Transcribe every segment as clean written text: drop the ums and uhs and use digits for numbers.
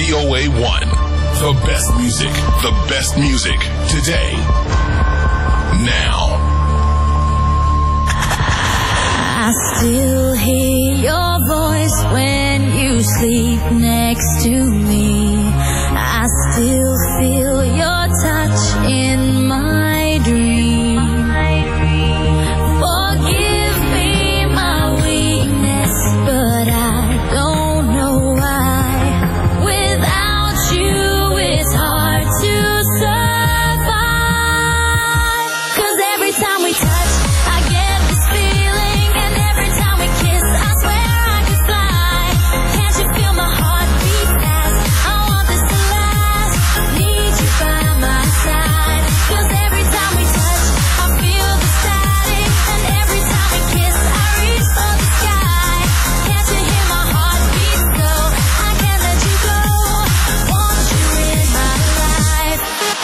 VOA1. The best music. The best music. Today. Now. I still hear your voice when you sleep next to me. I still feel your touch in my dream. Forgive me my weakness, but I don't know why. Without you, it's hard to survive. 'Cause every time we touch, I get this feeling, and every time we kiss, I swear I could fly. Can't you feel my heart beat fast? I want this to last. Need you by my side. 'Cause every time we touch, I feel the static, and every time we kiss, I reach for the sky. Can't you hear my heart beat so? I can't let you go. Want you in my life.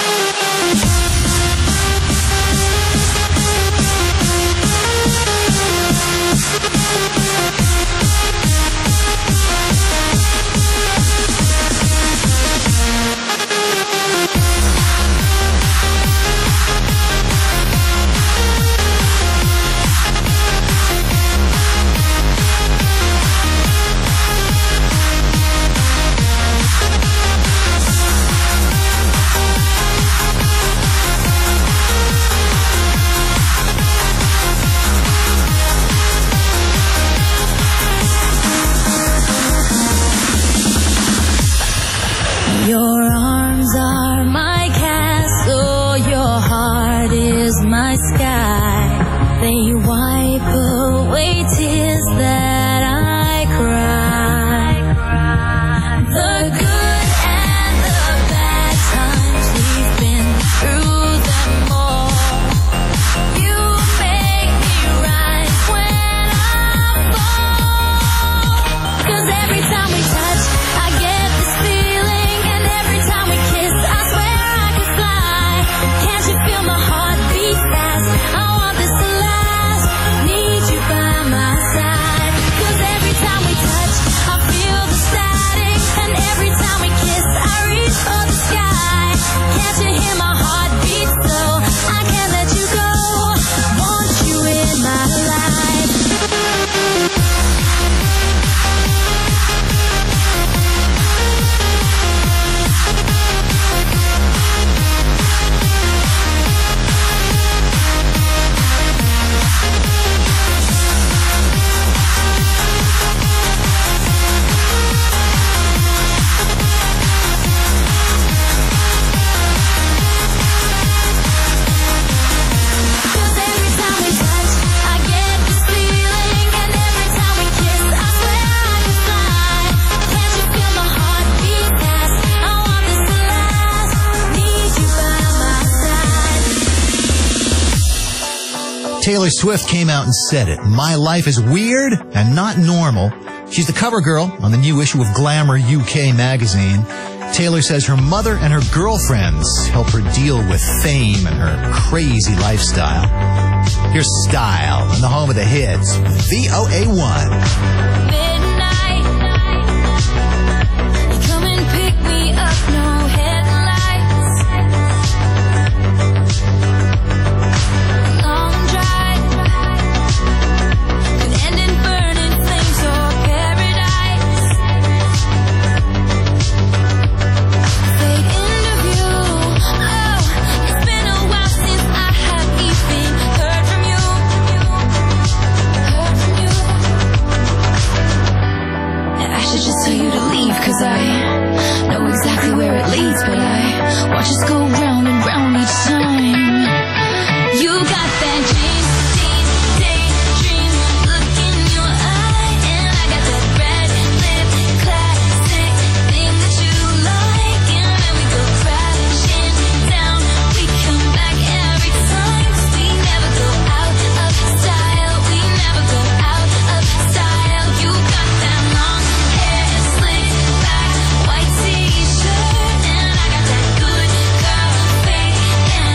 Your arms are my castle, your heart is my sky. They wipe away tears that I cry. The good and the bad times, we've been through them all. You make me rise when I fall. 'Cause every time we touch, I get this feeling, and every time we kiss, I swear I could fly. Can't you feel my heart beat fast? I want this to last. Need you by my side. 'Cause every time we touch, I feel the static, and every time we kiss, I reach for the sky. Can't you hear my heart beat so? I can't let you go. Want you in my life. Cause every time we touch, I get this feeling, and every time we kiss, I swear I could fly. Can't you feel my heart beat fast? I want this to last. Need you by my side. Taylor Swift came out and said it. My life is weird and not normal. She's the cover girl on the new issue of Glamour UK magazine. Taylor says her mother and her girlfriends help her deal with fame and her crazy lifestyle. Here's Style on the home of the hits, VOA1. Midnight, you come and pick me up, no headlights. Long drive could end in burning flames or paradise. Fake interview, oh, it's been a while since I have even heard from you. I should just tell you to leave, 'cause I know exactly where it leads, but I watch us go round and round each time. You got that daydream look in your eye, and I got that red lip classic thing that you like, and then we go crashing down. We come back every time, 'cause we never go out of style. We never go out of style. You got that long hair slicked back, white t-shirt, and I got that good girl fade, and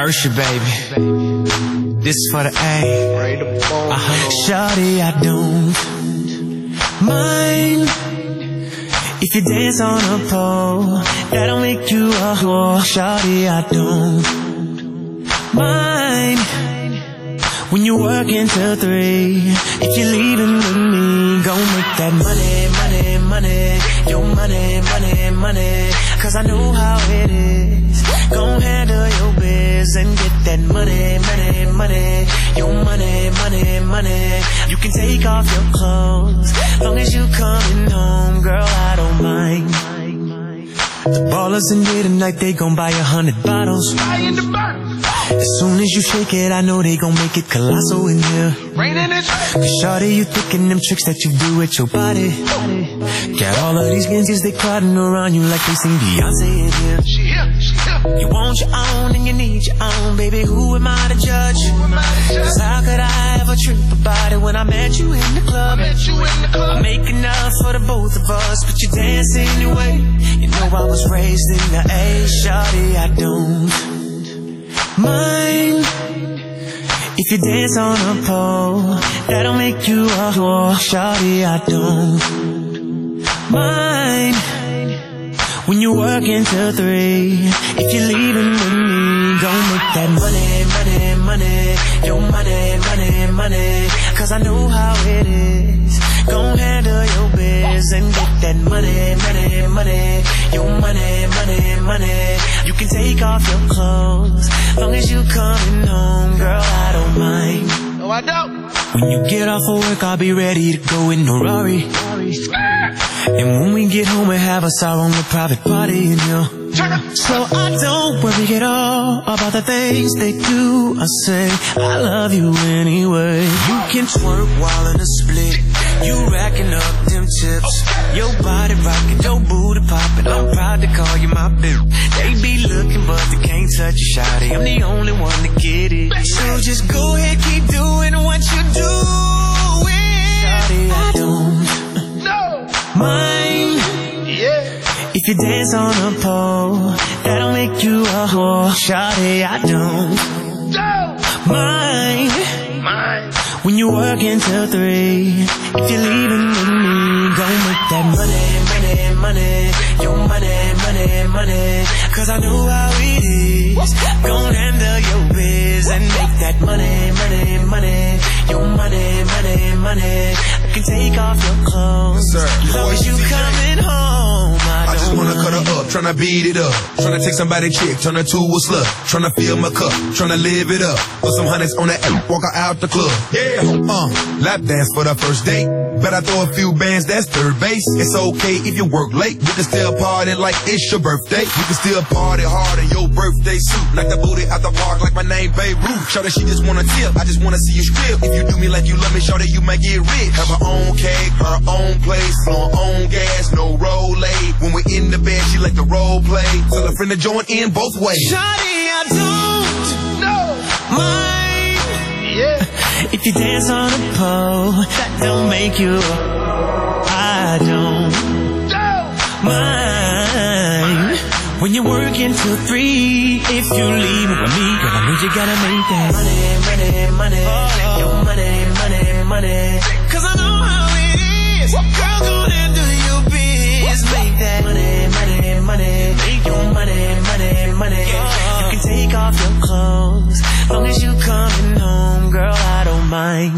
Ursha, baby. This is for the A. Shawty, I don't mind if you dance on a pole. That'll make you a whore. Shawty, I don't mind when you work until 3. If you're leaving with me, go make that money, money, money. Your money, money, money. Cause I know how it is. Go handle your biz and get that money, money, money. Your money, money, money. You can take off your clothes, long as you coming home, girl, I don't mind. The ballers in here tonight, they gon' buy 100 bottles. As soon as you shake it, I know they gon' make it colossal in here. Cause shawty, you thinking them tricks that you do with your body. Got all of these Benzies, they crowding around you like they sing Beyonce in here. You want your own and you need your own, baby, who am I to judge? Cause how could I ever trip about it when I met you in the club? I make enough for the both of us, but you dance anyway. You know I was raised in the A. Shawty, I don't mind if you dance on a pole. That'll make you a whore. Shawty, I don't mind when you work until 3. If you're leaving with me, go make that money, money, money. Your money, money, money. Cause I know how it is. Go handle your biz and get that money, money, money. Your money, money, money. You can take off your clothes, long as you coming home, girl, I don't mind. No, I don't. When you get off of work, I'll be ready to go in the Rari. And when we get home, we have us our own private party, you know. So I don't worry at all about the things they do or say. I love you anyway. You can twerk while in a split. You racking up them chips. Your body rocking, your booty popping. I'm proud to call you my bitch. They be looking but they can't touch you, shawty. I'm the only one to get it. So just go ahead, keep doing what you doing. Shawty, I don't mind if you dance on a pole. That'll make you a whore. Shawty, I don't mind when you work until 3. If you're leaving with me, go make that money, money, money. Your money, money, money. Cause I know how it is. Go handle your biz and make that money, money, money. Your money, money, money. I can take off your clothes, long as you coming home. I just wanna cut her up, tryna beat it up. Tryna take somebody's chick, turn her to a slut. Tryna fill my cup, tryna live it up. Put some hundreds on that walk her out the club. Yeah, lap dance for the first date. Bet I throw a few bands, that's third base. It's okay if you work late. We can still party like it's your birthday. We can still party hard in your birthday suit. Like the booty out the park like my name Beirut. Show that she just wanna tip, I just wanna see you strip. If you do me like you love me, show that you might get rich. Have her own cake, her own place, her own gas, no roll aid. When we're in the bed, she like the role play. Tell a friend to join in both ways. Shawty, I don't mind if you dance on a pole. That don't make you. I don't mind when you're working till 3. If you leave with me, girl, I know you gotta make that money, money, money. Your money, money, money. Cause I know how it is. Girl, go and do your biz. Make that money, money, money. Your money, money, money. You can take off your clothes, long as you coming home, girl, I don't mind.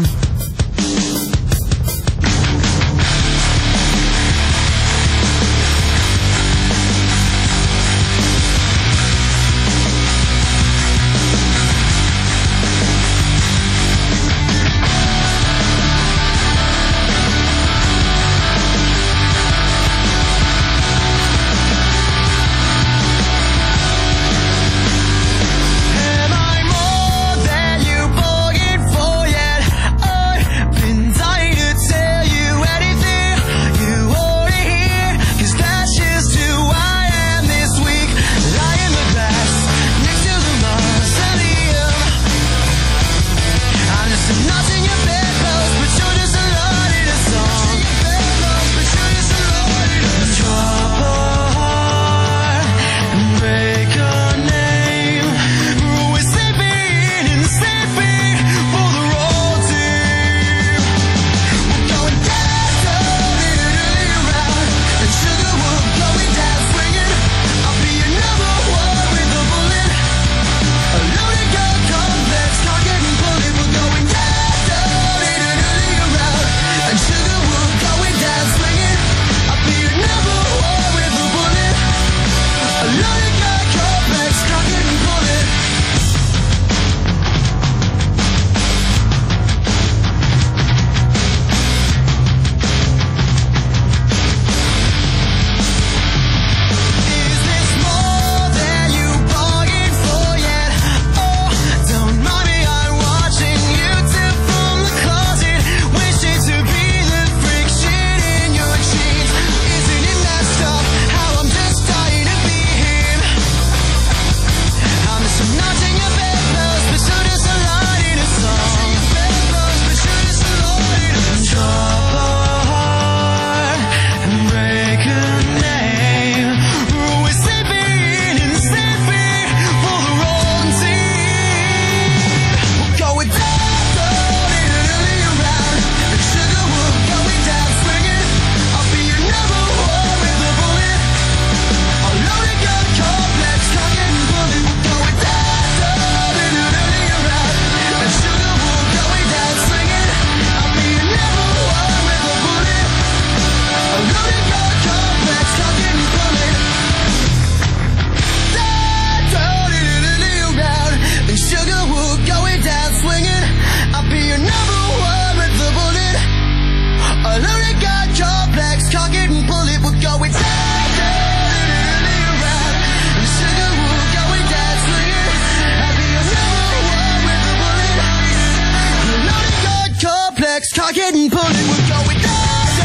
complex, tuck it and pull it, we're going down.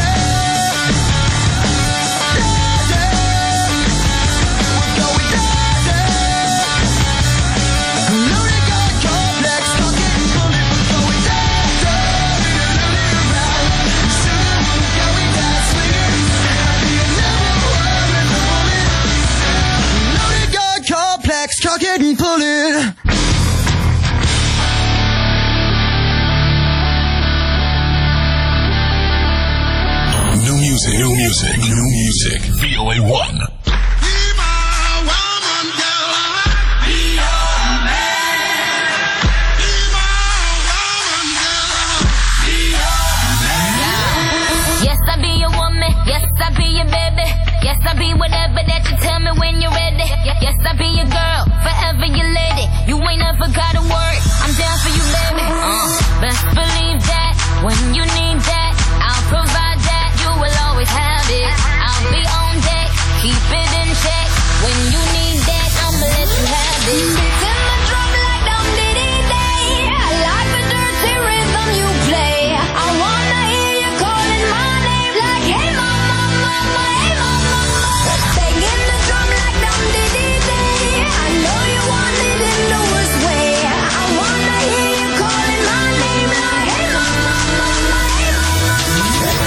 Tuck it and pull it. New music, new music, new music. VOA1. Yes, I be your woman. Yes, I be your baby. Yes, I be whatever that you tell me when you're ready. Yes, I be your girl, forever your lady. You ain't never gotta worry, I'm down for you, baby. Best believe that, when you need that, I'll provide that. You will always have it. I'll be on deck, keep it in check. When you need that, I'ma let you have it. It's in the drum like Dum Diddy Day. I like the dirty rhythm you play. I wanna hear you calling my name like, hey mama, mama, hey mama. Banging the drum like Dum Diddy Day. I know you want it in the worst way. I wanna hear you calling my name like, hey mama, mama, hey mama.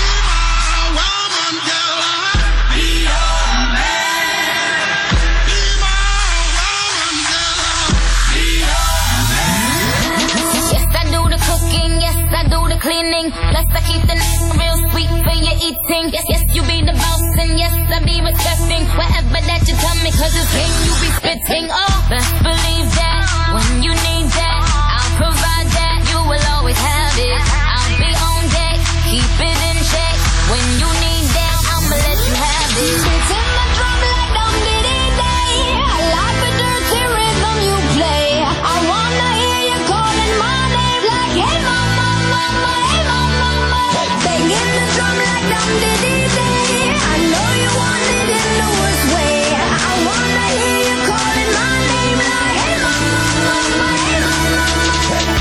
Yes, I do the cooking, yes, I do the cleaning. Plus I keep the real sweet for your eating. Yes, yes, you be the boss and yes, I be respecting whatever that you tell me, cause it's game you be spitting. Oh, best believe that, when you need that, I'll provide that. You will always have it. I'll be on deck, keep it in check. When you need that, I'ma let you have it. It's in the drum like Dum Diddy Day. I like the dirty rhythm you play. I wanna hear you calling my name like, hey mama, mama, hey mama, mama. Banging the drum like Dum Diddy Day. I know you want it in the worst way. I wanna hear you calling my name like, hey mama, mama, hey mama.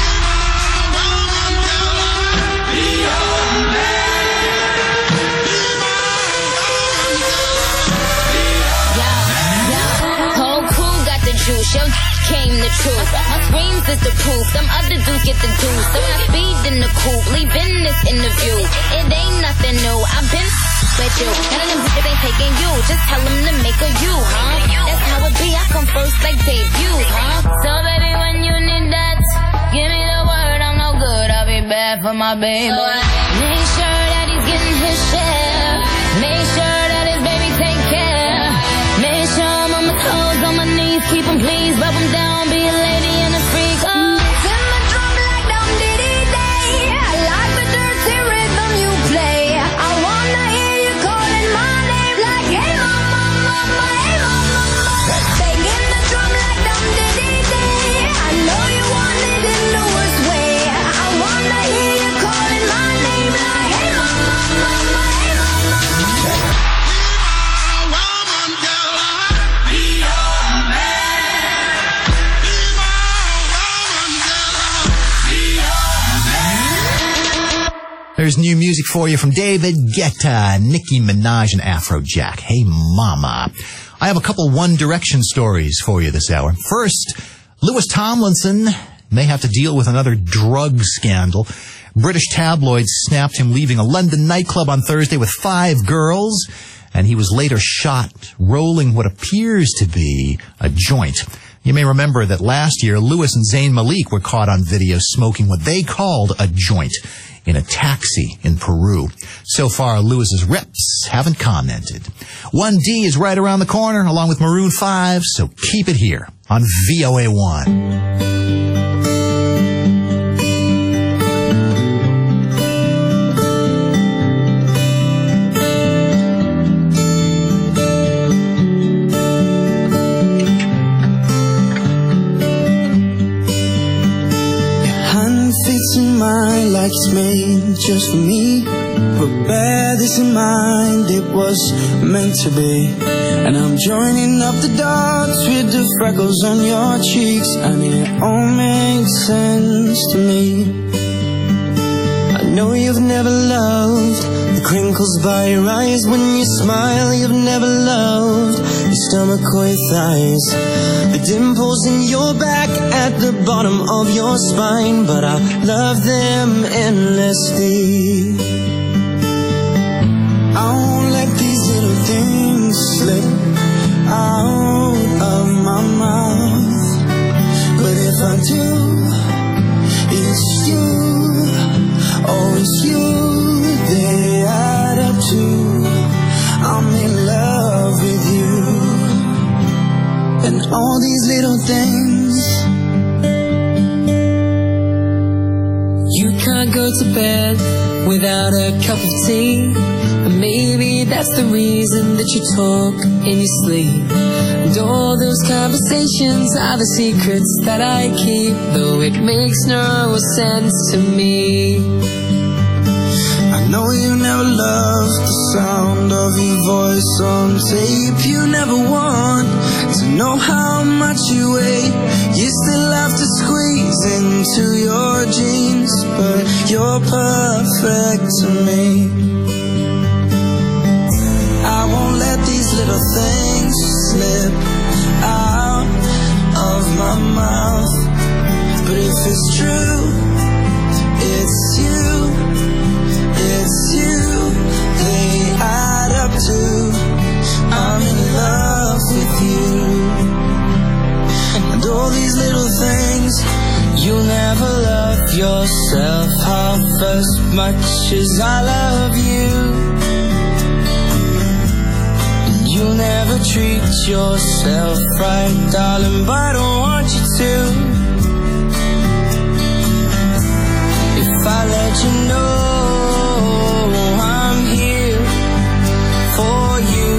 Whole crew got the juice, yo came the truth. My screams is the proof, some other dudes get the juice. So I speed in the coupe, leaving this interview. It ain't nothing new, I've been with you. None of them bitches ain't taking you, just tell them to make a you, huh? That's how it be, I come first like debut, huh? So baby, when you need that, give me the word, I'm no good, I'll be bad for my baby. So make sure that he's getting his share. Make sure that his baby take care. Make sure I'm on my toes, on my knees, keep him pleased, rub him down, be a lady and a freak. Oh, it's in the drum like Dum Diddy Day. I like the dirty rhythm you play. I wanna hear you calling my name like, hey mama, mama, hey mama, mama. Banging the drum like Dum Diddy Day. I know you want it in the worst way. I wanna hear you calling my name like, hey mama, mama, hey mama. There's new music for you from David Guetta, Nicki Minaj, and Afrojack. Hey mama. I have a couple One Direction stories for you this hour. First, Louis Tomlinson may have to deal with another drug scandal. British tabloids snapped him leaving a London nightclub on Thursday with 5 girls, and he was later shot rolling what appears to be a joint. You may remember that last year, Louis and Zayn Malik were caught on video smoking what they called a joint in a taxi in Peru. So far, Louis's reps haven't commented. 1D is right around the corner, along with Maroon 5, so keep it here on VOA1. Mine like it's made just for me, but bear this in mind, it was meant to be. And I'm joining up the dots with the freckles on your cheeks, and it all makes sense to me. know you've never loved the crinkles by your eyes when you smile. You've never loved your stomach or your thighs, the dimples in your back at the bottom of your spine. But I love them endlessly. I won't let these little things slip out of my mouth. But if I do, it's you, oh it's you, they add up to I'm in love with you. And all these little things. You can't go to bed without a cup of tea, and maybe that's the reason that you talk in your sleep. And all those conversations are the secrets that I keep, though it makes no sense to me. I know you never loved the sound of your voice on tape. You never want to know how much you weigh. You still have to squeeze into your jeans, but you're perfect to me. I won't let these little things slip out of my mouth. But if it's true, it's you, it's you, they add up to I'm in love with you. And all these little things. You'll never love yourself half as much as I love you. You'll never treat yourself right, darling, but I don't want you to. If I let you know I'm here for you,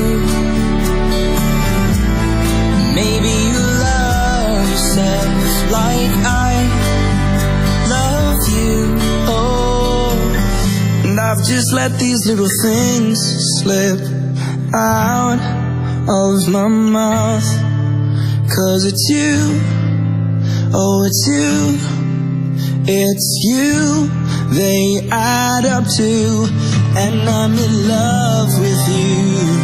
maybe you love yourself like I love you. Oh, and I've just let these little things slip out of my mouth. 'Cause it's you, oh it's you, it's you, they add up to, and I'm in love with you.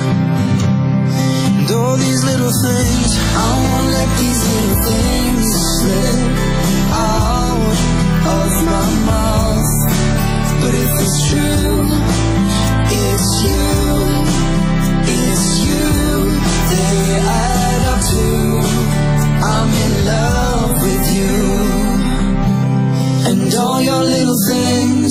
And all these little things, I won't let these little things slip out of my mouth. But if it's true, it's you, it's you, they add up to I'm in love with you. And all your little things.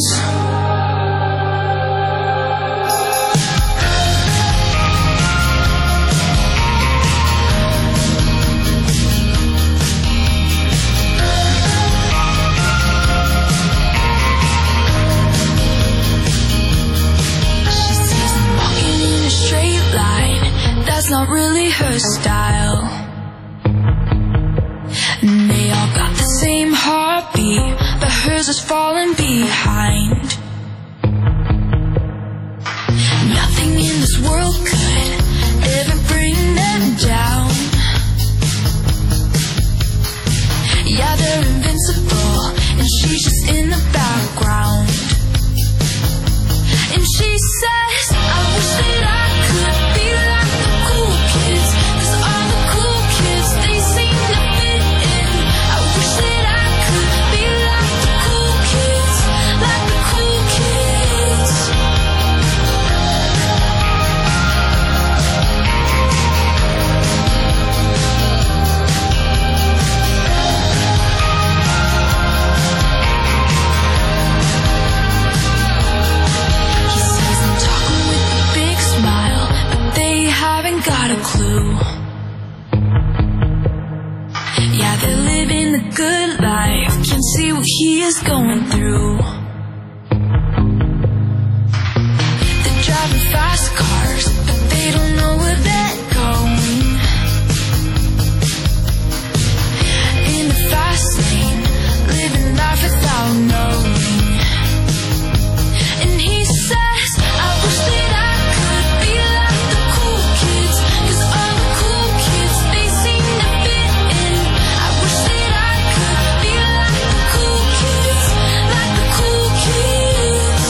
That's not really her style. And they all got the same heartbeat, but hers is falling behind. Nothing in this world could ever bring them down. Yeah, they're invincible, and she's just in the background. And she says, I wish that I could be like the cool kids, 'cause all the cool kids, they seem to fit in. I wish that I could be like the cool kids, like the cool kids. He says I'm talking with a big smile, but they haven't got a clue. Yeah, they're living the good life, can't see what he is going through. They're driving fast cars, but they don't know where they're going. In the fast lane, living life without knowing. And he says, I wish that I could be like the cool kids, 'cause all the cool kids, they seem to fit in. I wish that I could be like the cool kids, like the cool kids.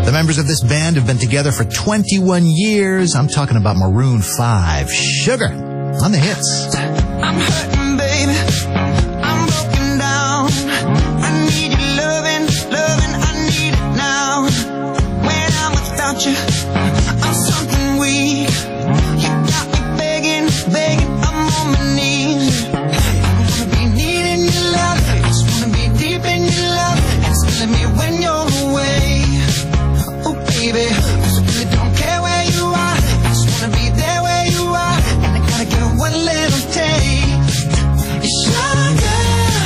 The members of this band have been together for 21 years. I'm talking about Maroon 5. Sugar on the hits. I'm hurting, baby. I'm broken down. I need your loving, I need it now. When I'm without you, I'm something weak. You got me begging, I'm on my knees. I wanna be needing your love. I just wanna be deep in your love. And it's killing me when you're away. Oh, baby, 'cause I really don't care where you are. I just wanna be there where you are. And I gotta get one little taste. Sugar,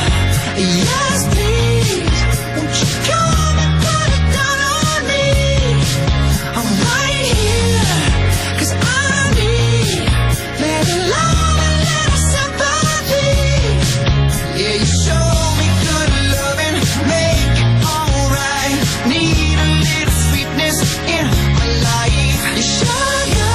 yes please. Won't you come and put it down on me? I'm right here, 'cause I need little love and little sympathy. Yeah, you show me good loving, make it alright. Need a little sweetness in my life. Sugar,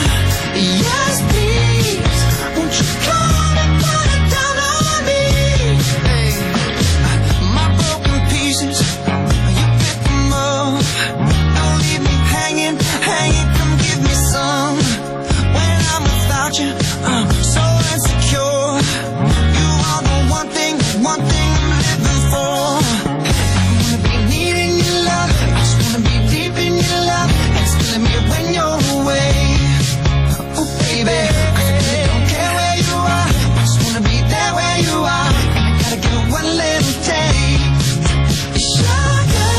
yes please. Won't you come and put it down on me? Hey, my broken pieces, you pick them up. Don't leave me hanging, come give me some. When I'm without you, I'm so insecure. You are the one thing I'm living for. I wanna be needing your love, I just wanna be deep in your love. And it's killing me when you're away. Oh baby, I really don't care where you are. I just wanna be there where you are. And I gotta get one little taste. Sugar,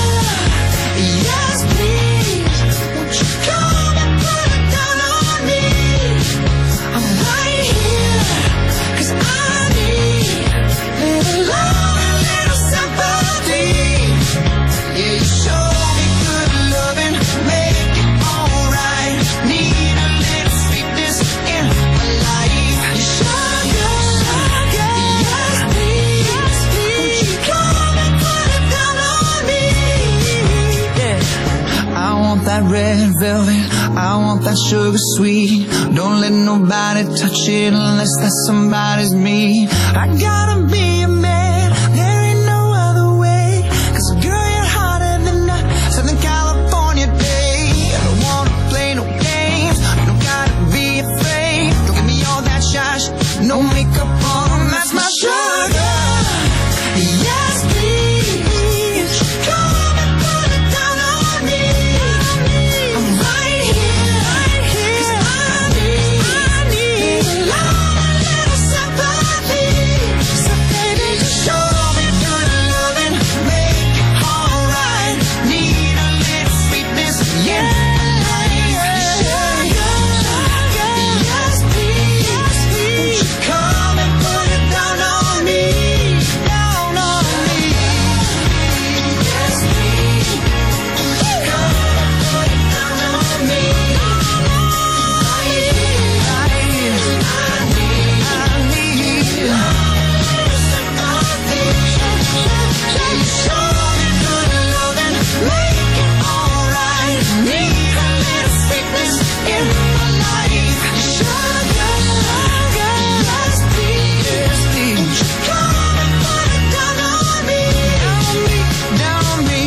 yes please. Won't you come and put it down on me? I'm right here, 'cause I need little love and little sympathy. Yeah, you show me good loving, make it alright. Need a little sweetness in my life. Sugar, yes please. Won't you come and put it down on me? Yeah, I want that red velvet, I want that sugar sweet. Don't let nobody touch it unless that somebody's me. I gotta be a man, there ain't no other way. 'Cause girl, you're hotter than a Southern California day. I don't wanna play no games, you don't gotta be afraid. Don't give me all that shy no makeup on, that's my sugar. Yes please, come and put it down on me. I'm right here, 'cause I need love and little sympathy. So baby, just show me good loving, make it alright. Need a little sweetness, yeah. Yes please. Won't you come and put it down on me? Down on me. Yes please. Come and put it down on me. I need sympathy. Show me good loving, make it alright. Need a little sweetness in my life. Sugar, yes please. Won't you come and put it down on me? Down on me.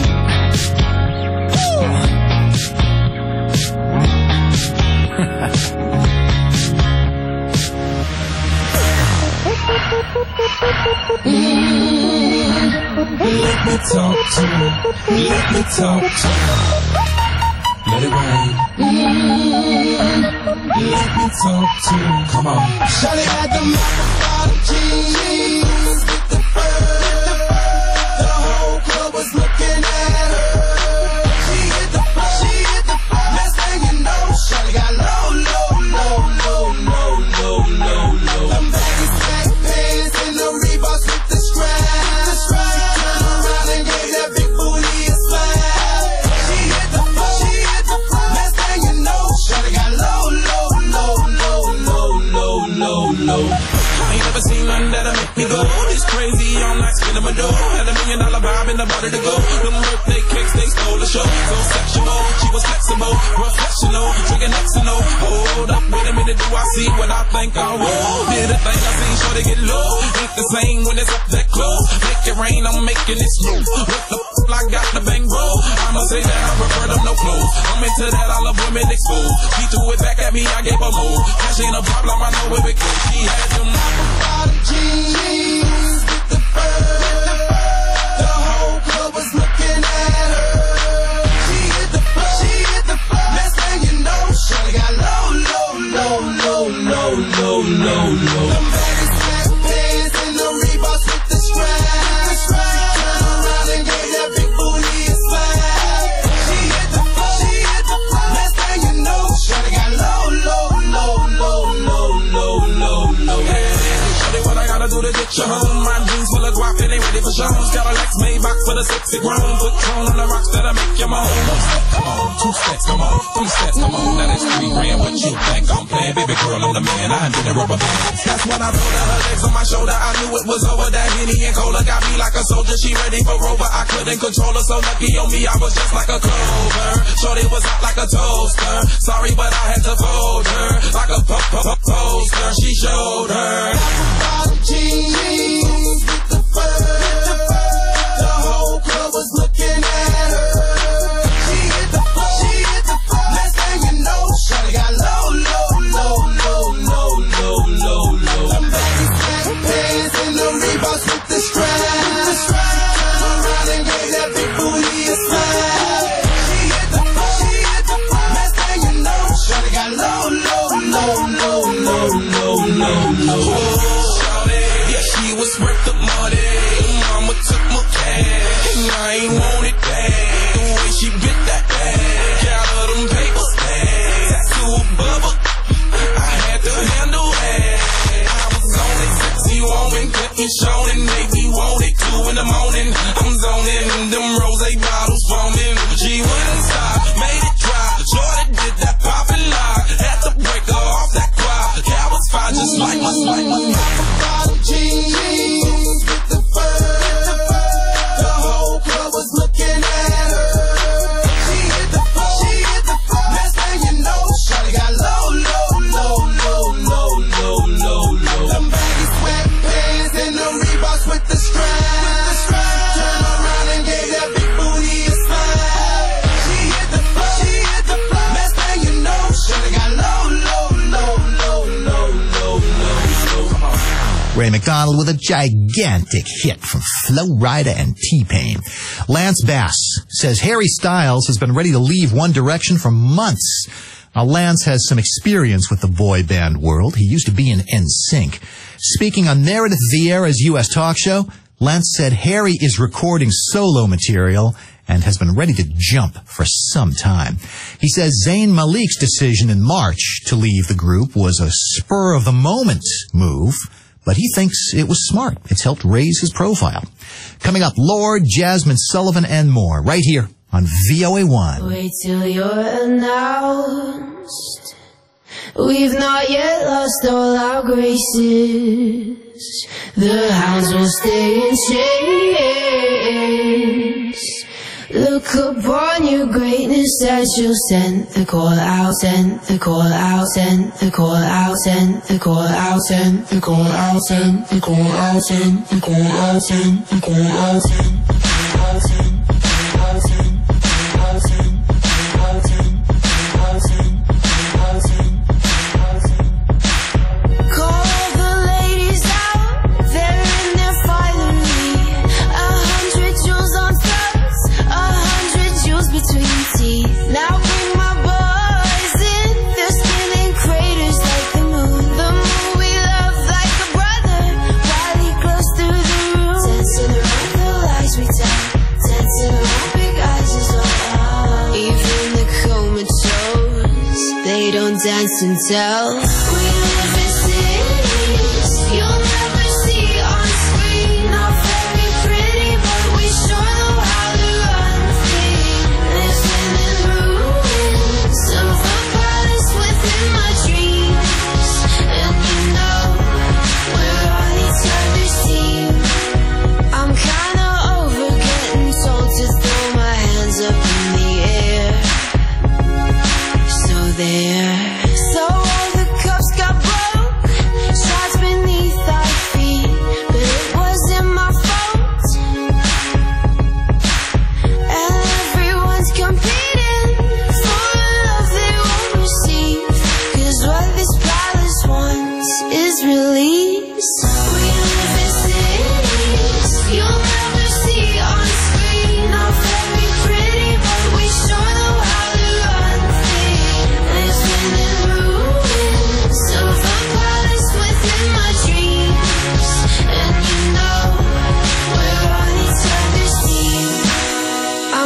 Let me talk to you. Let me talk to you. Let it rain. Let me talk to you. Come on. Shawty had the microphone jeans, the fur. The whole club was looking at her. She hit the floor. Next thing you know, Shawty got low. Them baggy sack pants and the Reeboks with the scratch. Turned around and gave that big booty a slap. She hit the floor. Next thing you know, Shawty got low. I ain't never seen nothing that'll make me go this crazy. All night spinning my dough. Had $1 million vibe in the body to go. Them birthday cakes, they stole the show. So sexual, she was flexible, professional, drinking Xano. Hold up, wait a minute, do I see what I think I will? Did a thing I seen, sure to get low. Ain't the same when it's up that close. Make it rain, I'm making it slow. What the f***, I got the bang roll. I'ma say that I prefer them no smooth. I'm into that, I love women exposed. He threw it back at me, I gave a move. Cash ain't a problem, I know it cool. She had them bottom jeans with the fur. The whole club was looking at her. She hit the floor. Next thing you know, shawty got low. Them baggy sweatpants and the Reeboks with the strap. Turn around and gave that big booty a slap. She hit the floor. Next thing you know, shawty got low. Shawty, what I gotta do to get you home? My jeans full of guap and they ready for shows. Got a Lex Maybach for the sexy grown. Put Tron on the rocks that'll make you moan. 1 step, come on, 2 steps, come on, 3 steps, come on. Now that's 3 grand. What you think I'm playing? Baby girl, I'm the man. I did the rubber bands. That's when I rolled her legs on my shoulder. I knew it was over. That Henny and Cola got me like a soldier. She ready for Rover. I couldn't control her. So lucky on me, I was just like a clover. Shorty was hot like a toaster. Sorry, but I had to fold her like a poster. She showed her bottom jeans with the fur. The whole club was looking at her. She hit the floor. Next thing you know, shawty got low. Them baggy sweatpants and the Reeboks with the strap. Turn around and gave that big booty a slap. She hit the floor. Next thing you know, shawty got low. Shawty, yeah, she was worth the money. Mama took my cash, and I ain't want it back. The way she bit that ass, got her them paper stacks. Tattoo above her, I had to handle that. I was on it, sexy woman, kept me showing, made me want it. 2 in the morning, I'm zoning, them rose bottles foaming. She wouldn't stop, made it dry. Jordan did that poppin' lock, had to break her off that quad. Cat was fine, just like my bottom jeans with the fur. The whole club was looking at her. She hit the floor. Next thing you know, shawty got low. Them baggy sweatpants and the Reeboks with the strap. Turn around and gave that big booty a slap. She hit the floor. Next thing you know, shawty got low. Ray McDonald with a gigantic hit from Flo Rida and T-Pain. Lance Bass says Harry Styles has been ready to leave One Direction for months. Now, Lance has some experience with the boy band world. He used to be in NSYNC. Speaking on Meredith Vieira's U.S. talk show, Lance said Harry is recording solo material and has been ready to jump for some time. He says Zayn Malik's decision in March to leave the group was a spur-of-the-moment move, but he thinks it was smart. It's helped raise his profile. Coming up, Lorde, Jasmine Sullivan, and more, right here on VOA1. Wait till you're announced. We've not yet lost all our graces. The hounds will stay in chains. Look upon your greatness as you'll send the call out, send the call out, send the call out, send the call out, send the call out, send the call out, send the call out, send the call out, send the call out, send the call out, send the call out, send the call out, send the call out, send the call out, send. Call the ladies out, they're in their finery. 100 jewels on throats, 100 jewels between teeth. Now bring my boys in, their skin in craters like the moon. The moon we love like a brother, while he glows through the room. Dancing around the lies we tell, dancing around big eyes is all. Even the comatose, they don't dance and tell. We live in cities you'll never see on screen. Not very pretty, but we sure know how to run free. Living in ruins of the palace within my dreams. And you know, we're on each other's team. I'm kinda over getting told to throw my hands up in the air. So there. So all the cups got broken.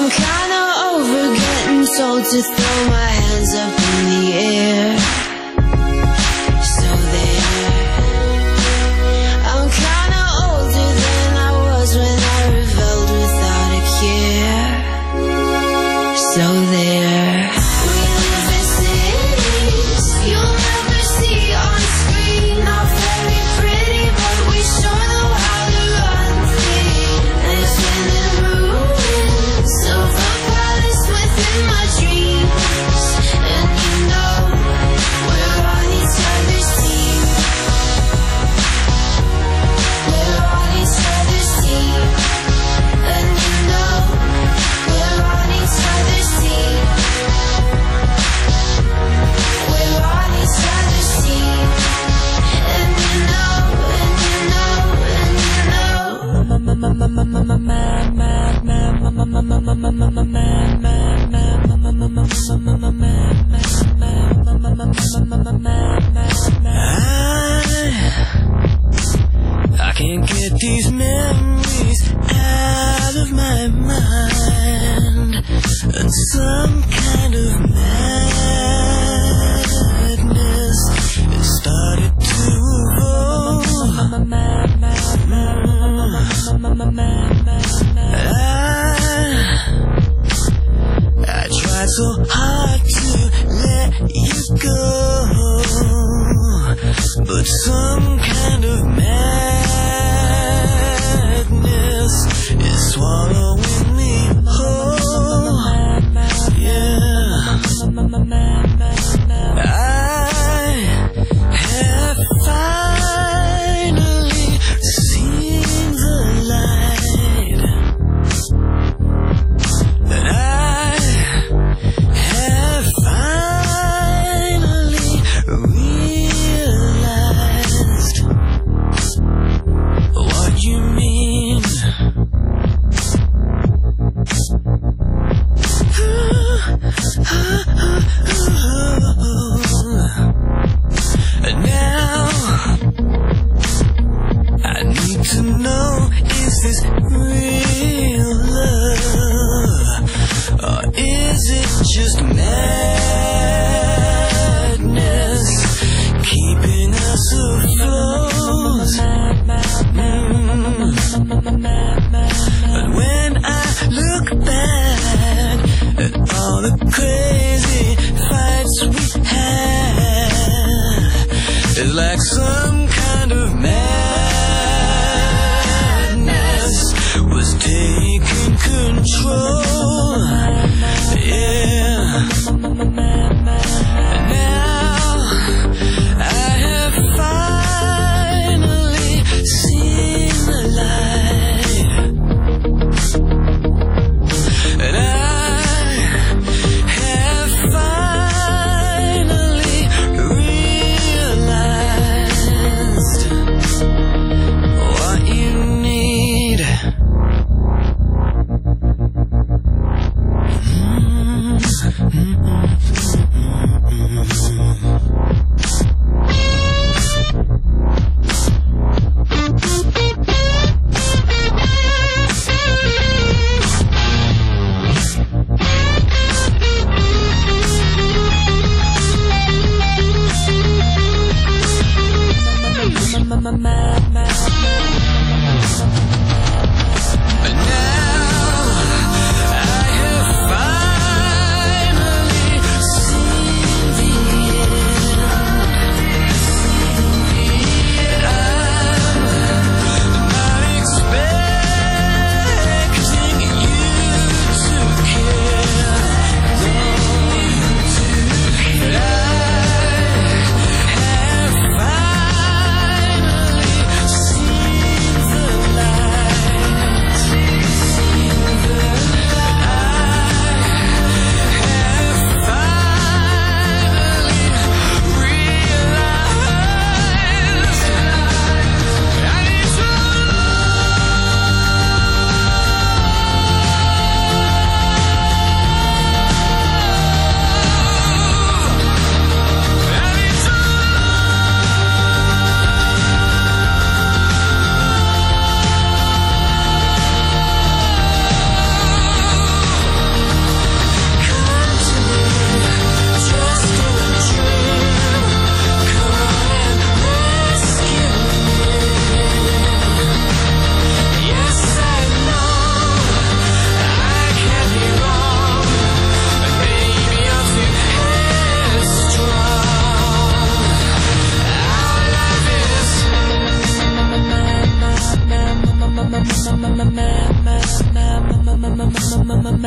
I'm kinda over getting told to throw my hands up in the air. So there. I'm kinda older than I was when I rebelled without a care. So there. We live in cities you'll never see on screen. Not very pretty, but we sure know how to run things. Living in ruins of a palace within my dreams. And you know we're on each other's team. We're on each other's team. And you know we're on each other's team. We're on each other's team. And you know, and you know, and you know. I can't get these memories out of my mind, and some kind of madness has started to evolve. I tried so hard to let you go, but some kind of madness is swallowing me whole. Yeah, I have finally seen the light, and I have finally realized what you mean. And now I need to know, is this real love, or is it just madness keeping us afloat? But when I look back at all the crazy fights we had, it's like some kind of madness was taking control. Yeah. And now I have finally seen the light, and I have finally realized what you need.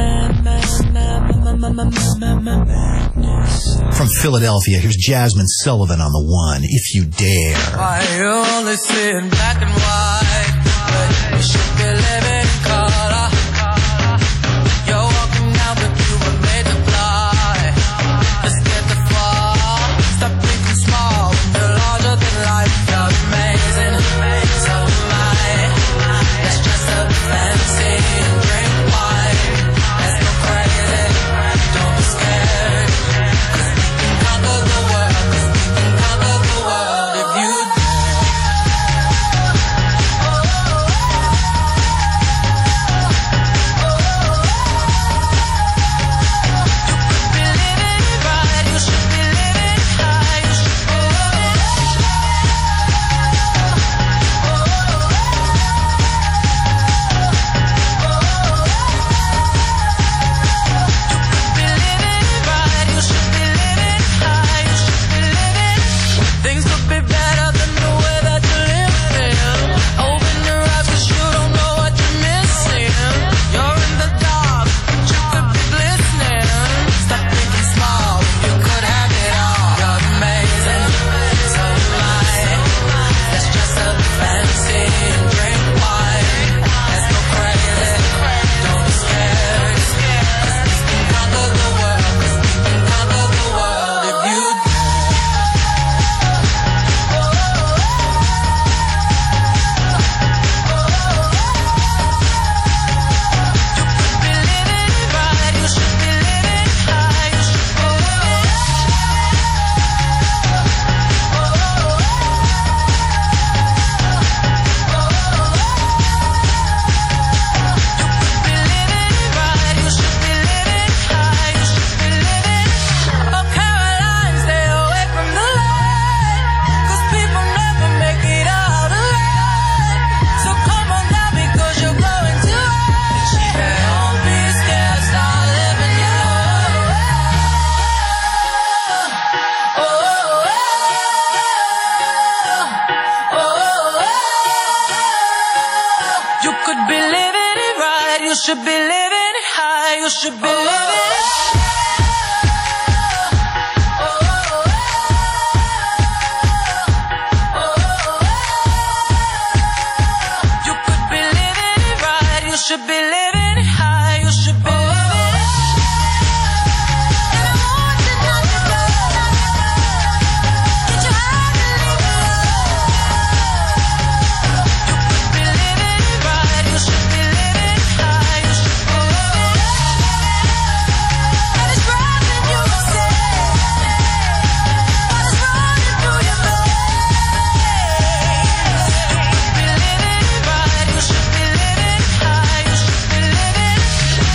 From Philadelphia, here's Jasmine Sullivan on the one, If You Dare. Why you only see in black and white, but you should be living in color. You're walking out but you were made to fly. Just get the fall. Stop thinking small when you're larger than life. You're amazing, so am I. Let's dress up fancy and drink wine. Let's go crazy, don't be scared. Cause we can conquer the world, if you should be living it high, you should be living it. You could be living it right, you should be living it high, you should be living it. And I want you not to go, get your heart to leave it alone. You could be living it right, you should be living it high, you should be living it. And it's driving you insane, but it's running through your veins. You could be living it right, you should be living it high, you should be living it.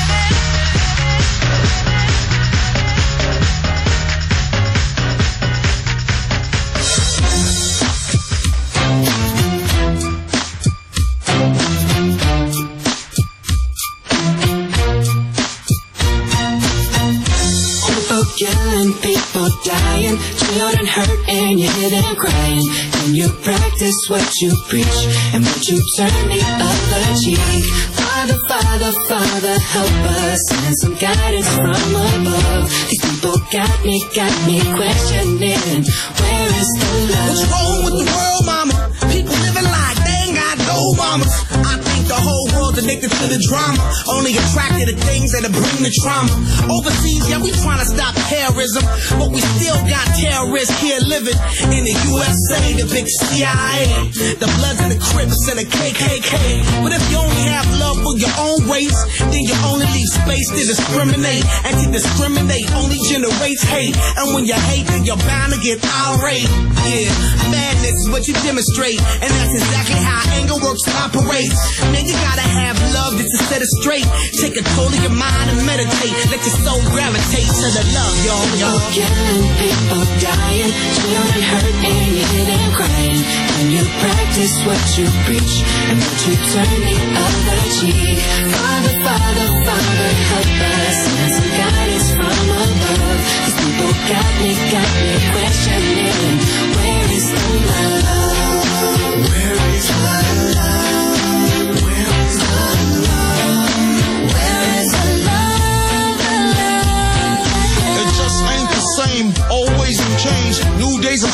People killing, people dying, children hurt and you hear them crying. Can you practice what you preach and would you turn the other cheek? Father, Father, Father, help us, send some guidance from above. These people got me questioning, where is the love? What's wrong with the world, mama? People living like they ain't got no mamas. I think the whole world's addicted to the drama, only attracted to things that bring the trauma. Overseas, yeah, we trying to stop terrorism, but we still got terrorists here living in the USA, the big CIA, the Bloods and the Crips and the KKK. But if you only have love for your own race, then you only leave space to discriminate, and to discriminate only generates hate. And when you hate, then you're bound to get irate. Yeah, madness is what you demonstrate, and that's exactly how anger works and operates. Man, you gotta have love just to set it straight. Take control of your mind and meditate. Let your soul gravitate to the love, y'all. People killing, people dying, children hurt and you hear them crying. Can you practice what you preach and would you turn the other cheek? Father, Father, Father, help us, send some guidance from above. These people got me questioning, where is the love? Where is the love? Where is the love? Where is the love?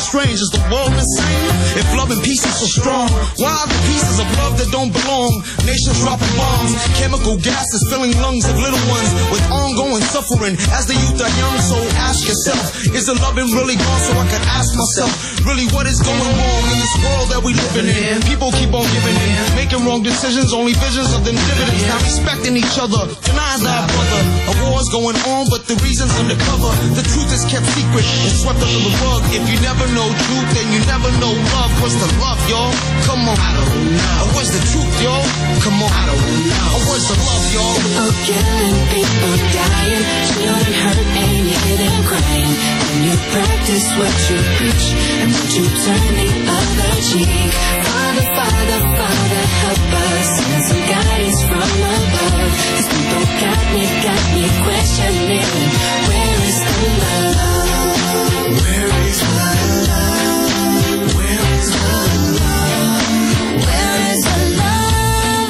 strange. Is the world insane? If love and peace is so strong, why are the pieces of love that don't belong? Nations dropping bombs, chemical gases filling lungs of little ones with ongoing suffering as the youth are young. So ask yourself, is the loving really gone? So I can ask myself, really what is going wrong in this world that we living in? People keep on giving in, making wrong decisions, only visions of them dividends. Not respecting each other, denying thy brother. A war's going on, but the reason's undercover. The truth is kept secret and swept under the rug. If you never know truth, then you never know love. What's the love, y'all? Come on, I don't know. What's the truth, y'all? Come on, I don't know. What's the love, y'all? People killing, people dying, children hurt and you hear them crying. When you practice what you preach, and would you turn the other cheek? Father, Father, Father, help us. Send some guidance from above. These people got me questioning. Where is the love? Where is the love? Where is the love? Where is the love?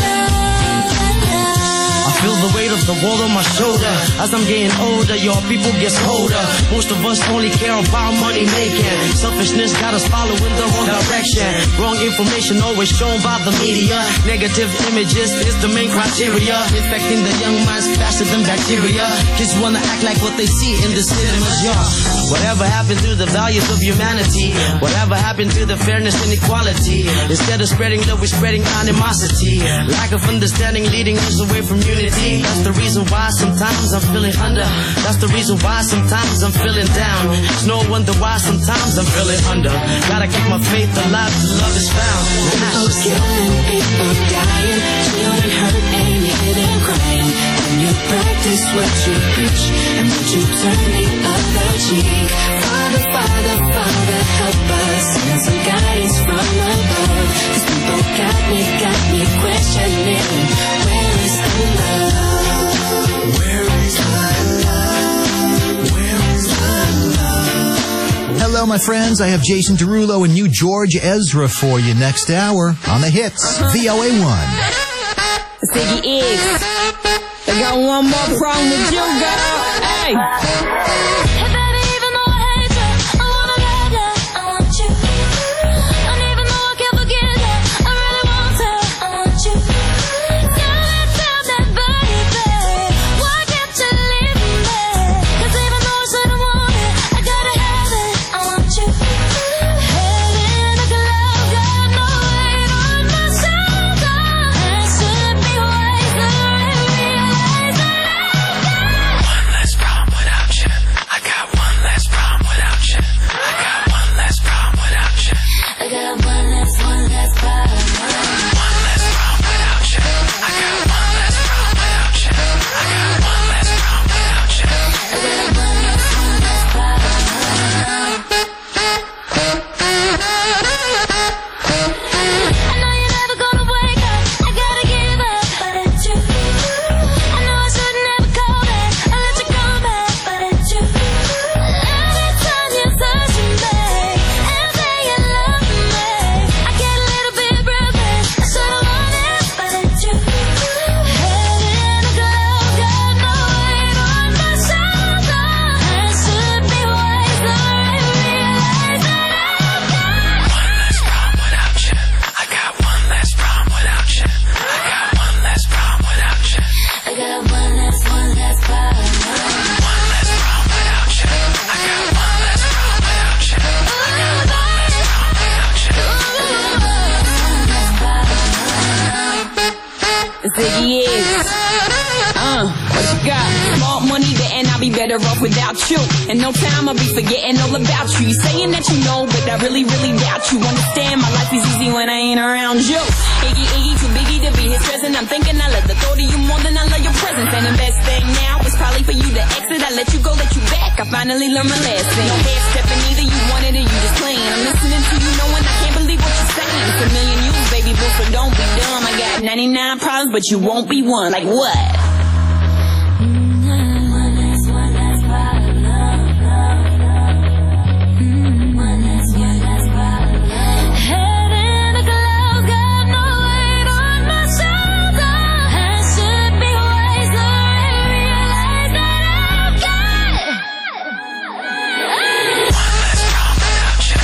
I feel the weight of the world on my shoulder. As I'm getting older, your people get colder. Most of us only care about money making. Selfishness got us following the wrong direction. Wrong information always shown by the media. Negative images is the main criteria. Infecting the young minds faster than bacteria. Kids wanna act like what they see in the cinemas, yeah. Whatever happened to the values of humanity? Whatever happened to the fairness and equality? Instead of spreading love, we're spreading animosity. Lack of understanding leading us away from unity. That's the reason why sometimes I'm feeling under. That's the reason why sometimes I'm feeling down. It's no wonder why sometimes I'm feeling under. Gotta keep my faith alive till love is found. People killing, people dying, children hurt and you hear them crying. When you practice what you preach, and would you turn the other cheek? Father, Father, Father, help us. Send some guidance from above. These people got me questioning. Where is the love? Where is the love? Where is the love? Hello, my friends. I have Jason Derulo and new George Ezra for you next hour on the hits, VOA1. Ziggy Iggs. I got one more problem with you, girl. Hey. Without you, and no time I'll be forgetting all about you. You saying that you know, but I really, really doubt you. Understand my life is easy when I ain't around you. Iggy, Iggy, too biggie to be his present. I'm thinking I love the thought of you more than I love your presence. And the best thing now is probably for you to exit. I let you go, let you back. I finally learned my lesson. No half stepping either, you wanted it, you just playing. I'm listening to you, knowing I can't believe what you're saying. It's a million you, baby boo, so don't be dumb. I got 99 problems, but you won't be one. Like what? One less problem without you.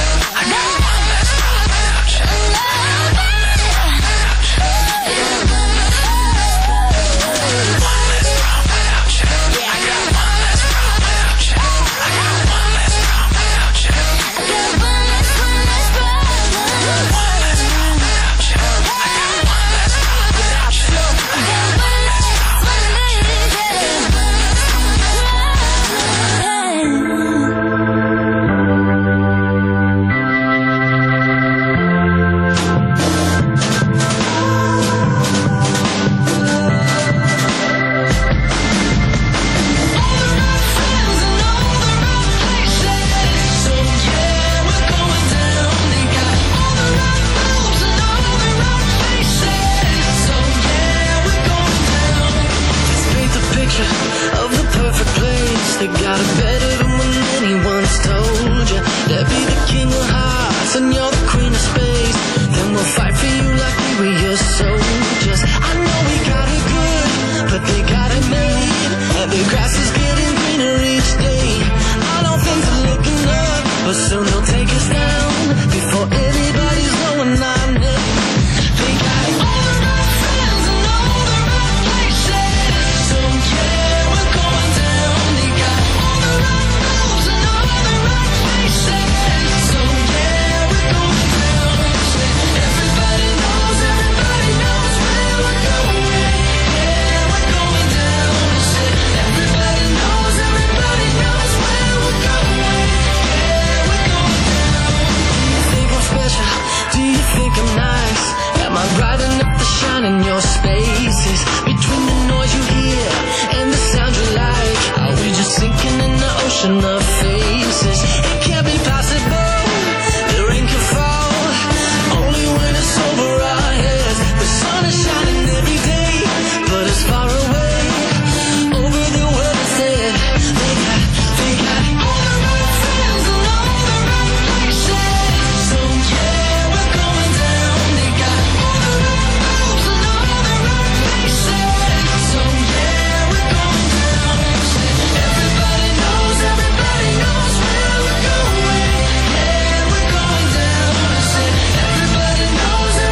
They got it better than when anyone's told you. They'll be the king of hearts and you're the queen of spades. Then we'll fight for you like we were your soldiers. I know we got it good, but they got it made. And the grass is getting greener each day. I know things are looking up, but soon they'll take us down before anybody's knowing our name. They got all the right friends and all the right places. Don't care, we're going down. They got all the right rules and all the right places. Don't care, we're going down. Everybody knows where we're going. Yeah, we're going down. Everybody knows where we're going. Yeah, we're going down. Do you think I'm special? Do you think I'm nice? Am I bright enough to shine in your spaces? Between the noise you hear and the sound you like, are we just sinking in the ocean of faces? It can't be possible. The rain can fall only when it's over our heads. The sun is shining every day, but it's far away over the world instead. They got all the right friends and all the right places. Don't care, we're going down. They got all the right rules and all the right places. Don't care, we're going down. Everybody knows where we're going. Yeah, we're going down. Everybody knows where.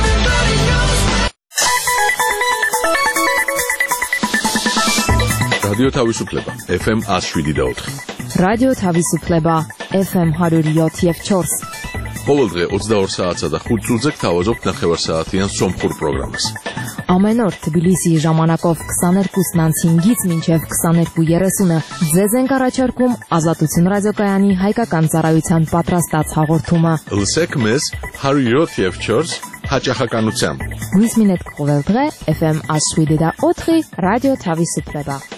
რადიო თავისუფლება FM 107.4. რადიო თავისუფლება FM 107.4. ყოველდღე 22 საათსა და 5 წუთზე გთავაზობთ ნახევარსაათიან სომხურ პროგრამას. Ամեն օր Թբիլիսիի ժամանակով 22:05-ից մինչև 22:30-ը ձեզ ենք առաջարկում Ազատություն ռադիոկայանի հայկական ծառայության պատրաստած հաղորդումը։ Լսեք մեզ 107.4 հաճախականությամբ։ Գույս մինետ կողել դղե FM 107.4 ռադիո თავისუფლება։